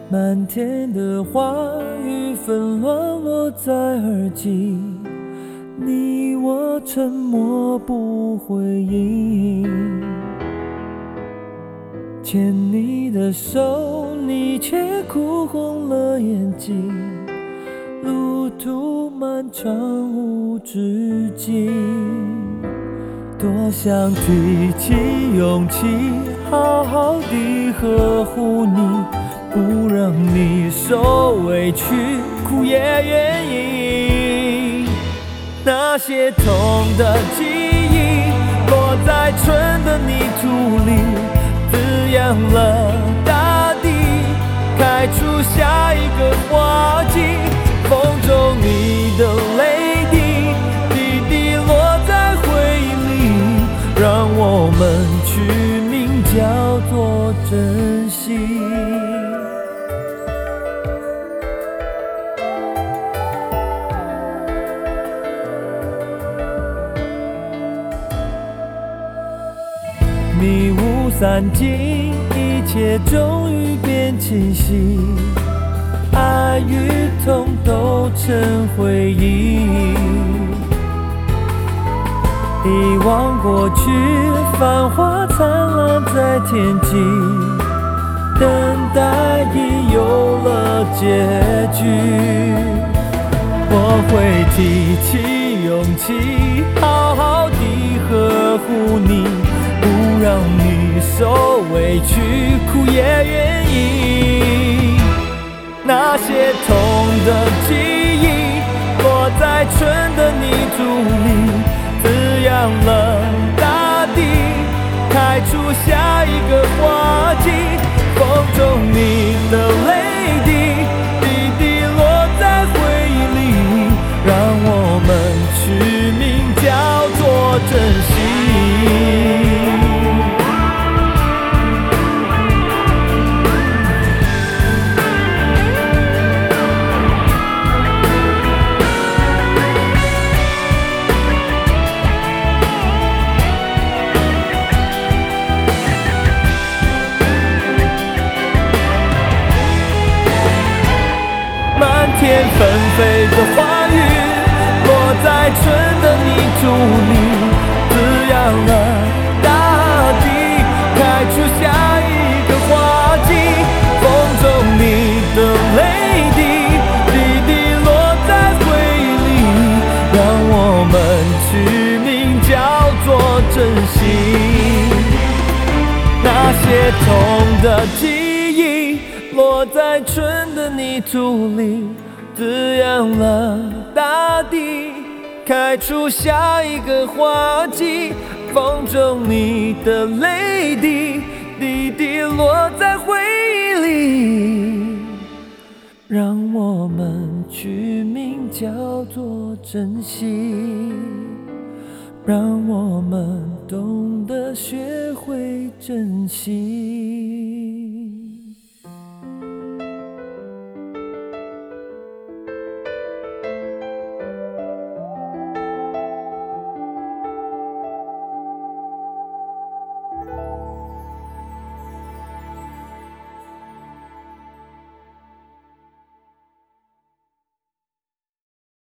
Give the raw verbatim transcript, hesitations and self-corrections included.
漫天的花雨纷乱落在耳际，你我沉默不回应。牵你的手，你却哭红了眼睛，路途漫长无止境。多想提起勇气，好好地呵护你，不让你受委屈，哭也愿意。那些痛的记忆，落在春的泥土里，滋养了大地，开出下一个花季。风中你的泪滴，滴滴落在回忆里，让我们取名叫做珍惜。迷雾散尽，一切终于变清晰，爱与痛都成回忆。遗忘过去，繁华灿烂在天际，等待已有了结局。我会提起勇气，好好地呵护你，不让你受委屈，哭也愿意。那些痛的记忆，落在春的泥土里，滋养了大地，开出下一个花季。风中你的泪滴，滴滴落在回忆里，让我们取名叫做珍惜。天纷飞的花雨，落在春的泥土里，滋养了大地，开出下一个花季。风中你的泪滴，滴滴落在回忆里，让我们取名叫做珍惜。那些痛的记忆，落在春的泥土里，滋养了大地，开出下一个花季。风中你的泪滴，滴滴落在回忆里，让我们取名叫做珍惜，让我们懂得学会珍惜。